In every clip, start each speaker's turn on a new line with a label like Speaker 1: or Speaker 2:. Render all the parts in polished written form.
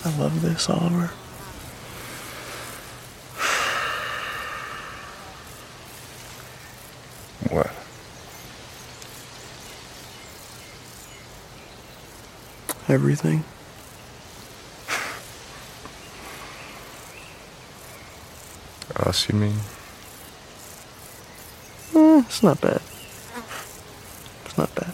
Speaker 1: I love this, Oliver.
Speaker 2: What?
Speaker 1: Everything.
Speaker 2: Us, you mean?
Speaker 1: It's not bad. It's not bad.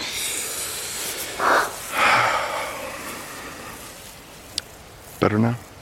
Speaker 2: Better now?